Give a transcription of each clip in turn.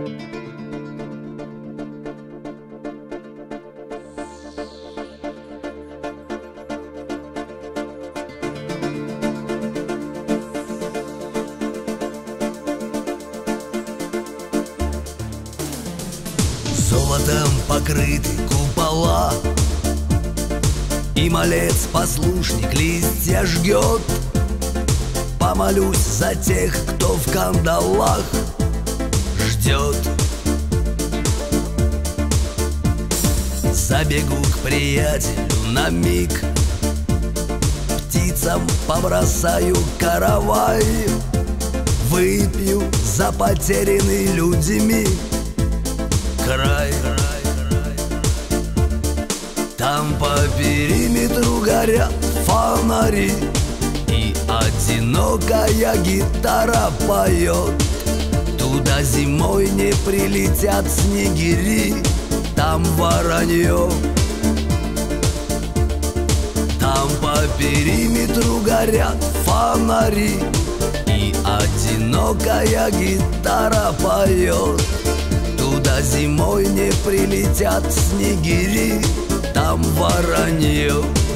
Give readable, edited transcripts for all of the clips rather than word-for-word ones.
Золотом покрыты купола, и малец-послушник листья жгет. Помолюсь за тех, кто в кандалах ждет. Забегу к приятелю на миг, птицам побросаю каравай, выпью за потерянный людьми край. Там по периметру горят фонари, и одинокая гитара поет. Туда зимой не прилетят снегири, там воронье. Там по периметру горят фонари, и одинокая гитара поет. Туда зимой не прилетят снегири, там воронье.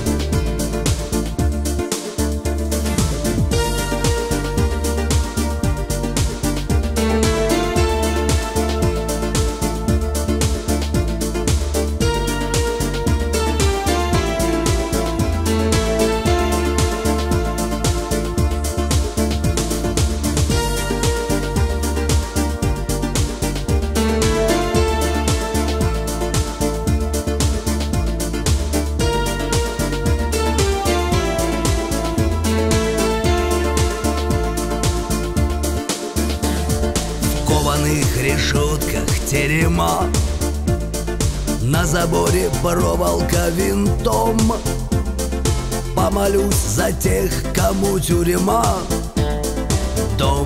В решетках терема, на заборе проволока винтом. Помолюсь за тех, кому тюрьма дом.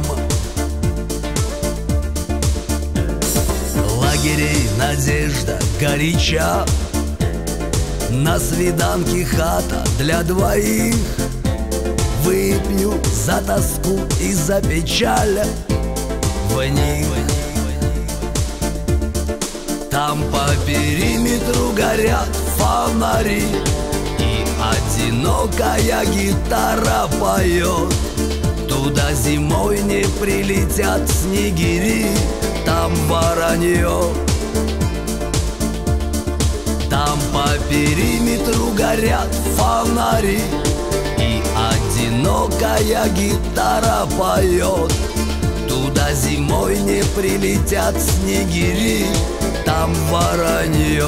Лагерей надежда горяча, на свиданке хата для двоих. Выпью за тоску и за печаль в них. Там по периметру горят фонари, и одинокая гитара поет. Туда зимой не прилетят снегири, там воронье. Там по периметру горят фонари, и одинокая гитара поет. Туда зимой не прилетят снегири, там воронье.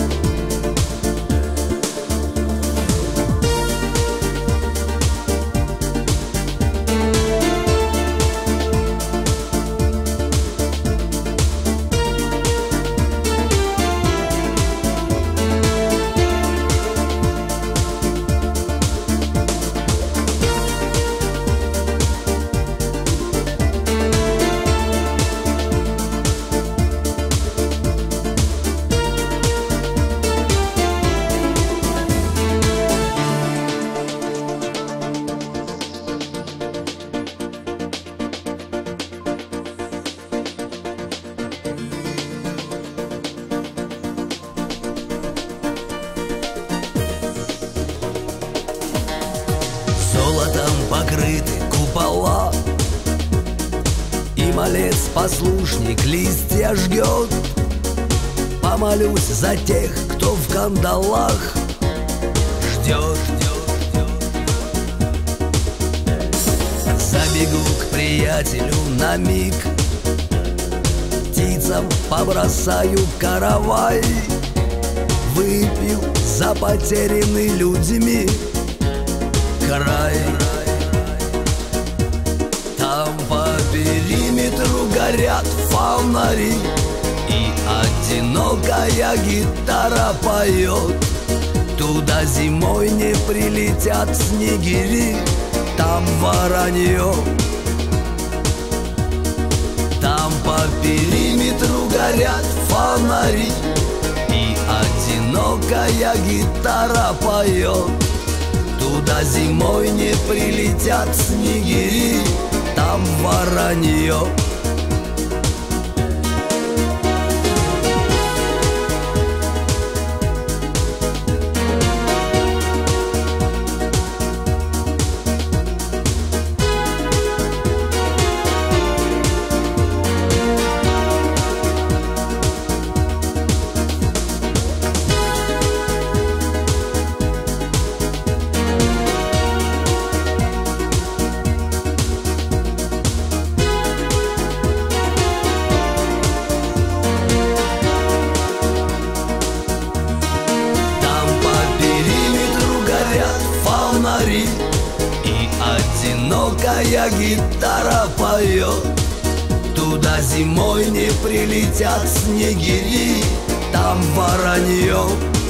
Золотом покрыты купола, и малец-послушник листья жгет. Помолюсь за тех, кто в кандалах ждет. Забегу к приятелю на миг, птицам побросаю каравай, выпью за потерянный людьми край. Там по периметру горят фонари, и одинокая гитара поет. Туда зимой не прилетят снегири, там воронье. Там по периметру горят фонари, и одинокая гитара поет. Туда зимой не прилетят снегири, там воронье. одинокая гитара поет. Туда зимой не прилетят снегири, там воронье.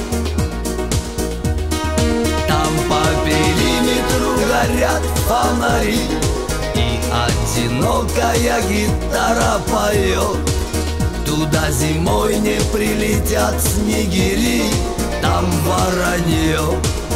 Там по периметру горят фонари, и одинокая гитара поет. Туда зимой не прилетят снегири, там воронье.